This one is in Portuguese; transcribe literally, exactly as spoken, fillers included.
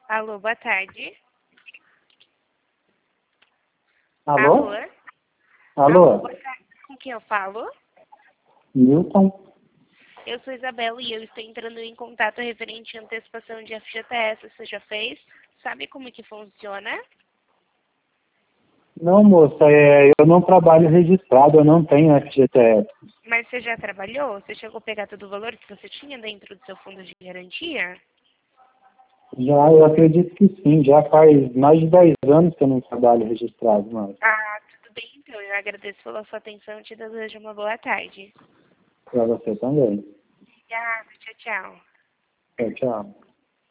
Alô, boa tarde. Alô? Alô? Alô? Alô, boa tarde. Com quem eu falo? Milton? Eu sou Isabela e eu estou entrando em contato referente à antecipação de F G T S. Você já fez? Sabe como que funciona? Não, moça, é, eu não trabalho registrado, eu não tenho F G T S. Mas você já trabalhou? Você chegou a pegar todo o valor que você tinha dentro do seu fundo de garantia? Já, eu acredito que sim, já faz mais de dez anos que eu não trabalho registrado, mas Ah, tudo bem então. Eu agradeço pela sua atenção e te desejo uma boa tarde. para você também. Obrigada, tchau, tchau. Tchau, tchau.